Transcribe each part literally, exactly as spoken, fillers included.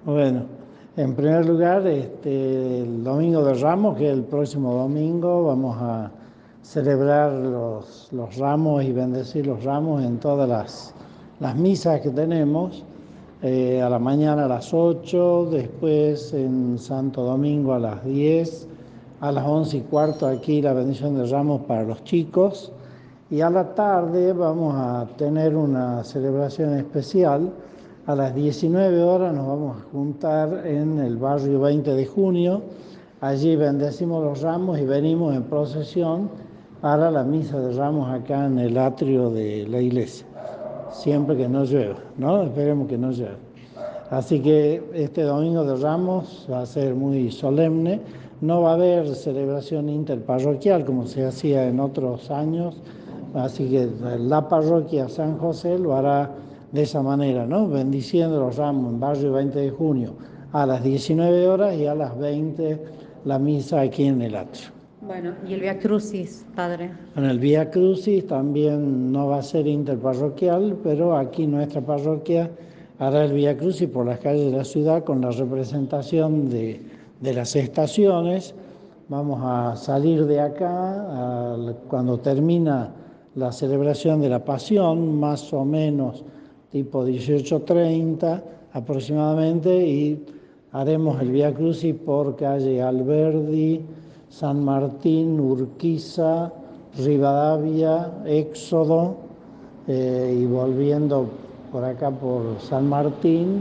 Bueno, en primer lugar, este, el Domingo de Ramos, que es el próximo domingo, vamos a celebrar los, los ramos y bendecir los ramos en todas las, las misas que tenemos. Eh, a la mañana a las ocho, después en Santo Domingo a las diez, a las once y cuarto aquí la bendición de ramos para los chicos, y a la tarde vamos a tener una celebración especial. A las diecinueve horas nos vamos a juntar en el barrio veinte de junio, allí bendecimos los ramos y venimos en procesión para la misa de ramos acá en el atrio de la iglesia. Siempre que no llueva, ¿no? Esperemos que no llueva. Así que este Domingo de Ramos va a ser muy solemne. No va a haber celebración interparroquial como se hacía en otros años. Así que la parroquia San José lo hará de esa manera, ¿no? Bendiciendo los ramos en barrio veinte de junio a las diecinueve horas y a las veinte la misa aquí en el atrio. Bueno, y el Vía Crucis, padre. En el Vía Crucis también no va a ser interparroquial, pero aquí nuestra parroquia hará el Vía Crucis por las calles de la ciudad con la representación de, de las estaciones. Vamos a salir de acá a, cuando termina la celebración de la Pasión, más o menos tipo dieciocho treinta aproximadamente, y haremos el Vía Crucis por calle Alberdi, San Martín, Urquiza, Rivadavia, Éxodo, eh, y volviendo por acá por San Martín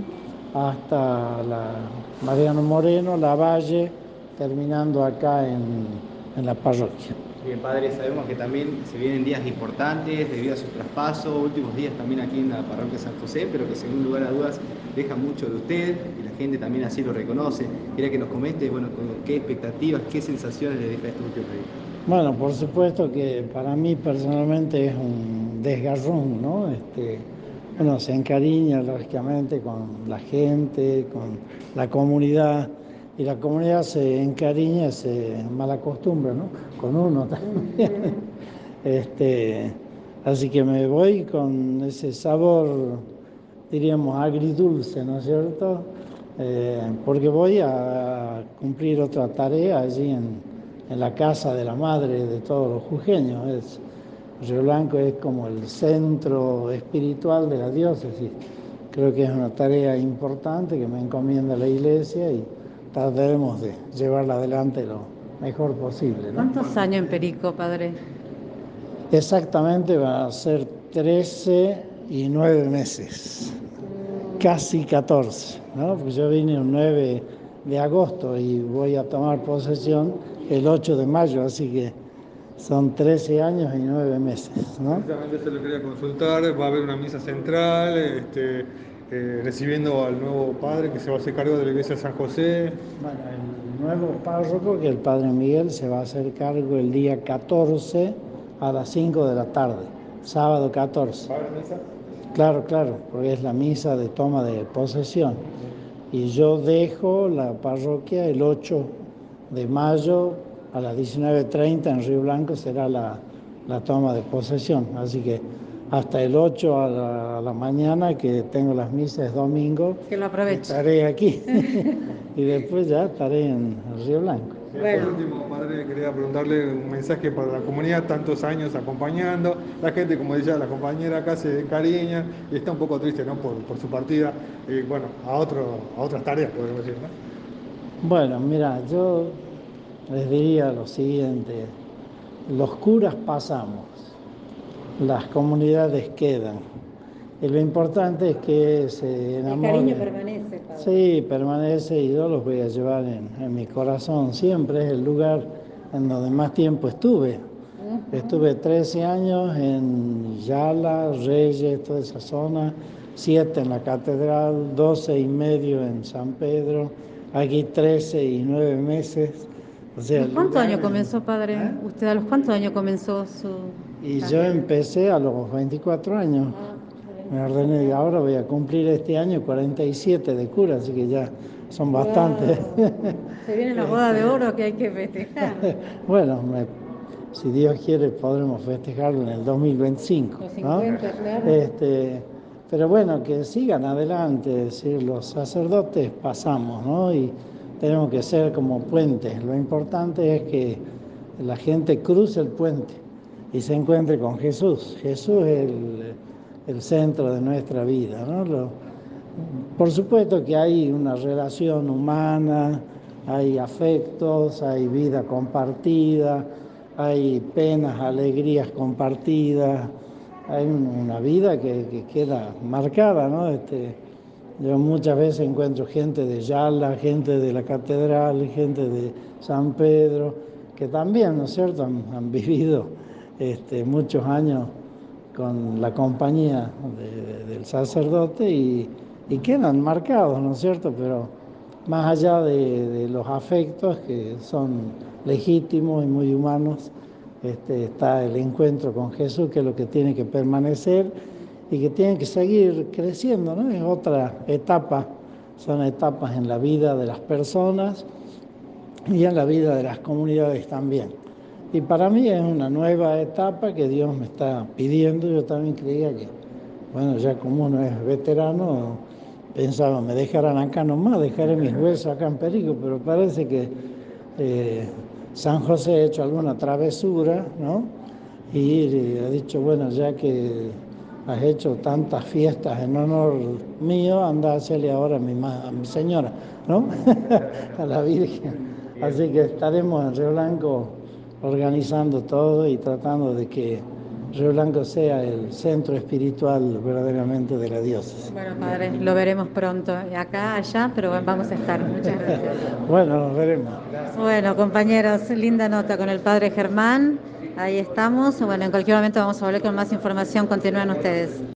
hasta la Mariano Moreno, La Valle, terminando acá en, en la parroquia. Bien, padre, sabemos que también se vienen días importantes debido a su traspaso, últimos días también aquí en la parroquia San José, pero que sin lugar a dudas deja mucho de usted y la gente también así lo reconoce. Quería que nos comente, bueno, qué expectativas, qué sensaciones le deja este último día. Bueno, por supuesto que para mí personalmente es un desgarrón, ¿no? Este, uno se encariña lógicamente con la gente, con la comunidad, y la comunidad se encariña, se malacostumbra, ¿no? Con uno también. Este, así que me voy con ese sabor, diríamos, agridulce, ¿no es cierto? Eh, porque voy a cumplir otra tarea allí en, en la casa de la madre de todos los jujeños. Es, Río Blanco es como el centro espiritual de la diócesis. Creo que es una tarea importante que me encomienda la iglesia y trataremos de llevarla adelante lo mejor posible, ¿no? ¿Cuántos años en Perico, padre? Exactamente va a ser trece y nueve meses, casi catorce, ¿no? Porque yo vine el nueve de agosto y voy a tomar posesión el ocho de mayo, así que son trece años y nueve meses, ¿no? Precisamente se lo quería consultar, va a haber una misa central, este, eh, recibiendo al nuevo padre que se va a hacer cargo de la iglesia de San José. Bueno, el nuevo párroco, que el padre Miguel, se va a hacer cargo el día catorce a las cinco de la tarde, sábado catorce. ¿Va a haber misa? Claro, claro, porque es la misa de toma de posesión. Y yo dejo la parroquia el ocho de mayo a las diecinueve treinta en Río Blanco será la, la toma de posesión. Así que hasta el ocho a la, a la mañana, que tengo las misas domingo, Que lo aproveche. estaré aquí. Y después ya estaré en Río Blanco. Bueno. Por último, padre, quería preguntarle un mensaje para la comunidad, tantos años acompañando. La gente, como decía la compañera acá, se encariña y está un poco triste, ¿no? por, por su partida. Y bueno, a, otro, a otras tareas, podemos decir, ¿no? Bueno, mira, yo les diría lo siguiente: los curas pasamos, las comunidades quedan. Y lo importante es que se enamoren. El cariño permanece, padre. Sí, permanece, y yo los voy a llevar en, en mi corazón. Siempre es el lugar en donde más tiempo estuve. Uh-huh. Estuve trece años en Yala, Reyes, toda esa zona, siete en la catedral, doce y medio en San Pedro, aquí trece y nueve meses. O sea, ¿A cuántos años comenzó, en... padre? ¿Eh? ¿Usted a los cuántos años comenzó su...? Y yo empecé a los veinticuatro años. Me ordené, y ahora voy a cumplir este año cuarenta y siete de cura, así que ya son bastantes. Wow. Se viene la boda de oro que hay que festejar. Bueno, me, si Dios quiere podremos festejarlo en el dos mil veinticinco. Los cincuenta, ¿no? claro. Este, pero bueno, que sigan adelante, es decir, los sacerdotes pasamos, ¿no? Y tenemos que ser como puentes. Lo importante es que la gente cruce el puente y se encuentre con Jesús. Jesús es el, el centro de nuestra vida, ¿no? Lo, por supuesto que hay una relación humana, hay afectos, hay vida compartida, hay penas, alegrías compartidas, hay una vida que, que queda marcada, ¿no? Este, yo muchas veces encuentro gente de Yala, gente de la catedral, gente de San Pedro, que también, ¿no es cierto?, han, han vivido este, muchos años con la compañía de, de, del sacerdote y, y quedan marcados, ¿no es cierto?, pero más allá de, de los afectos que son legítimos y muy humanos, este, está el encuentro con Jesús, que es lo que tiene que permanecer y que tiene que seguir creciendo, ¿no? Es otra etapa, son etapas en la vida de las personas y en la vida de las comunidades también. Y para mí es una nueva etapa que Dios me está pidiendo. Yo también creía que, bueno, ya como uno es veterano, pensaba, me dejarán acá nomás, dejaré mis huesos acá en Perico, pero parece que eh, San José ha hecho alguna travesura, ¿no? Y ha dicho, bueno, ya que has hecho tantas fiestas en honor mío, anda a hacerle ahora a mi, a mi señora, ¿no? A la Virgen. Así que estaremos en Río Blanco organizando todo y tratando de que Río Blanco sea el centro espiritual verdaderamente de la diócesis. Bueno, padre, lo veremos pronto, acá, allá, pero vamos a estar. Muchas gracias. Bueno, nos veremos. Bueno, compañeros, linda nota con el padre Germán. Ahí estamos. Bueno, en cualquier momento vamos a volver con más información. Continúen ustedes.